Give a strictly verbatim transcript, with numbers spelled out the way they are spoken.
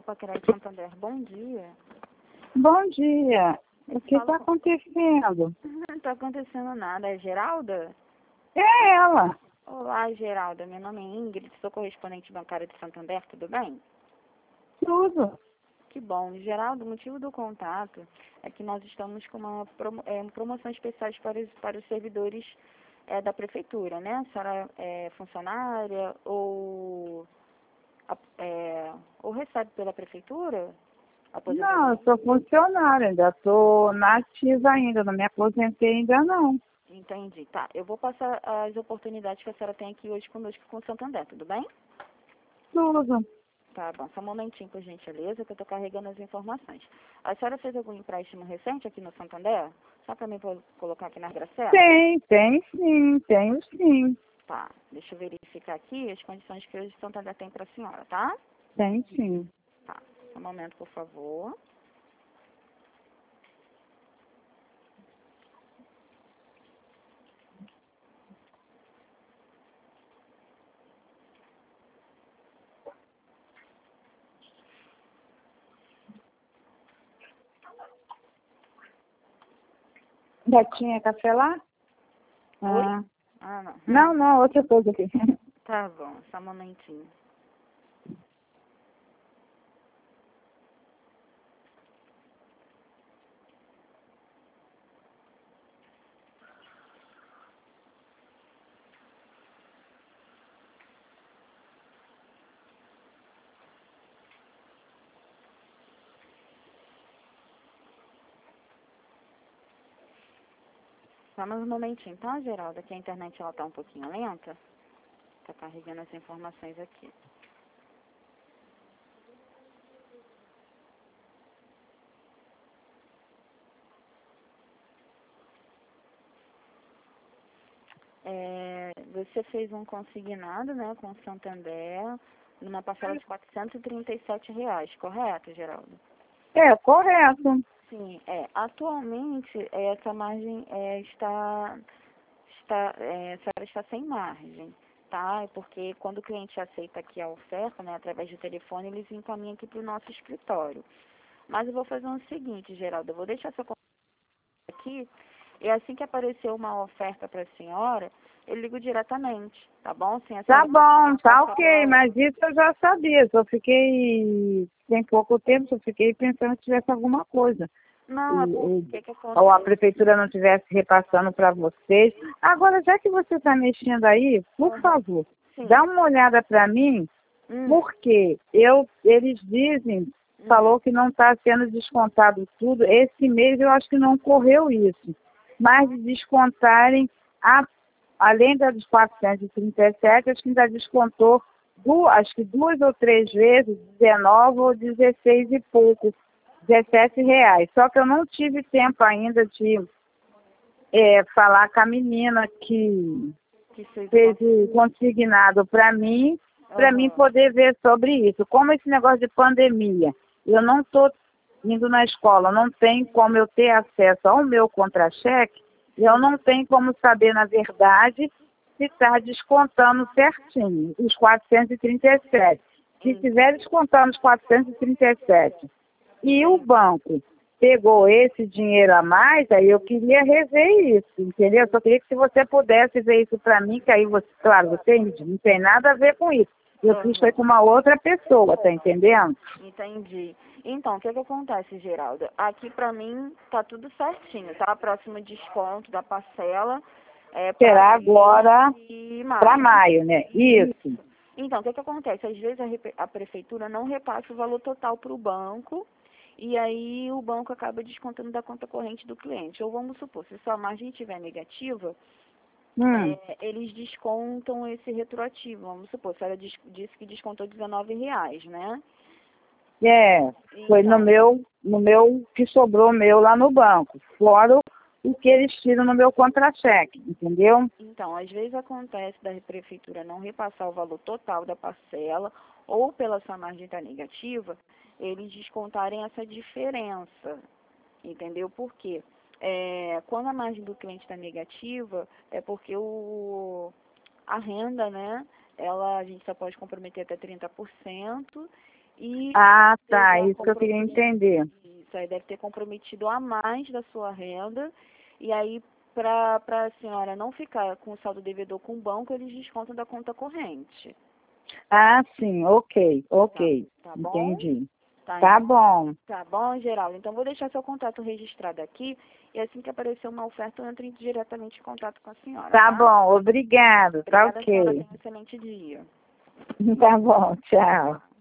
Copa Crédito Santander. Bom dia. Bom dia. O que está Fala com- acontecendo? Não está acontecendo nada. É Geralda? É ela. Olá, Geralda. Meu nome é Ingrid, sou correspondente bancária de Santander, tudo bem? Tudo. Que bom. Geraldo, o motivo do contato é que nós estamos com uma promo é, promoção especial para os, para os servidores é, da prefeitura, né? A senhora é funcionária ou, a- é, ou recebe pela prefeitura? Não, Aposentadoria? eu sou funcionária, ainda estou na ativa ainda, não me aposentei ainda não. Entendi. Tá. Eu vou passar as oportunidades que a senhora tem aqui hoje conosco com o Santander, tudo bem? Tudo. Tá bom. Só um momentinho, por gentileza, que eu estou carregando as informações. A senhora fez algum empréstimo recente aqui no Santander? Só para mim po- colocar aqui na regra certa? Tem, tem sim, tenho sim. Tá. Deixa eu verificar aqui as condições que hoje o Santander tem para a senhora, tá? Tem sim. Tá. Só um momento, por favor. Gatinha, café lá? Ah. Ah, não. Não, não, outra coisa aqui. Tá bom. Só um momentinho. Só mais um momentinho, tá, Geralda? Que a internet ela tá um pouquinho lenta. Tá carregando as informações aqui. É, você fez um consignado, né, com o Santander, numa parcela de quatrocentos e trinta e sete reais, correto, Geraldo? É, correto. Sim, é. Atualmente, é, essa margem é, está, está, é, a senhora está sem margem, tá? É porque quando o cliente aceita aqui a oferta, né, através do telefone, eles encaminham aqui para o nosso escritório. Mas eu vou fazer o seguinte, Geraldo, eu vou deixar essa conta aqui, e assim que aparecer uma oferta para a senhora, eu ligo diretamente, tá bom? Sem a Tá senhora bom, tá passar ok, pela- mas isso eu já sabia, só fiquei, tem pouco tempo, só fiquei pensando que tivesse alguma coisa. Não, é E- porque que e- ou a acontece? prefeitura não estivesse repassando para vocês. Agora, já que você está mexendo aí, por Uhum. favor, Sim. dá uma olhada para mim, Hum, porque eu, eles dizem, hum. falou que não está sendo descontado tudo. Esse mês eu acho que não ocorreu isso. Mas de descontarem, a, além da dos quatrocentos e trinta e sete, acho que ainda descontou, du, acho que duas ou três vezes, dezenove ou dezesseis e pouco. dezessete reais. Só que eu não tive tempo ainda de é, falar com a menina que Que fez fez o consignado para mim, para mim Aham. poder ver sobre isso. Como esse negócio de pandemia, eu não estou indo na escola, não tem como eu ter acesso ao meu contra-cheque, eu não tenho como saber, na verdade, se está descontando certinho os quatrocentos e trinta e sete. Se Hum. estiver descontando os quatrocentos e trinta e sete e o banco pegou esse dinheiro a mais, aí eu queria rever isso, entendeu? Só queria que se você pudesse ver isso para mim, que aí você, claro, você não tem nada a ver com isso. Eu fiz foi com uma outra pessoa, tá entendendo? Entendi. Então, o que que acontece, Geraldo? Aqui pra mim tá tudo certinho, tá? Próximo desconto da parcela é Será para agora para maio. maio, né? Isso. Então, o que que acontece? Às vezes a, repe- a prefeitura não repassa o valor total para o banco e aí o banco acaba descontando da conta corrente do cliente. Ou vamos supor, se sua margem estiver negativa, Hum, é, eles descontam esse retroativo. Vamos supor, a senhora dis- disse que descontou dezenove reais, né? é, foi no Então, meu, no meu que sobrou meu lá no banco, fora o que eles tiram no meu contra-cheque, entendeu? então, às vezes acontece da prefeitura não repassar o valor total da parcela ou pela sua margem estar negativa, eles descontarem essa diferença, entendeu? Por quê? É, quando a margem do cliente está negativa, é porque o, a renda, né, ela, a gente só pode comprometer até trinta por cento e Ah, tá, seja isso que eu queria comprometido. entender. Isso aí deve ter comprometido a mais da sua renda, e aí para a senhora não ficar com o saldo devedor com o banco, eles descontam da conta corrente. Ah, sim, ok, Tá, ok, tá bom? entendi. Tá, Tá então, bom, tá bom, Geraldo. Então, vou deixar seu contato registrado aqui, e assim que aparecer uma oferta, eu entro diretamente em contato com a senhora, tá tá? bom, obrigado, tá Obrigada, senhora. ok. Tenha um excelente dia. Tá bom, tchau.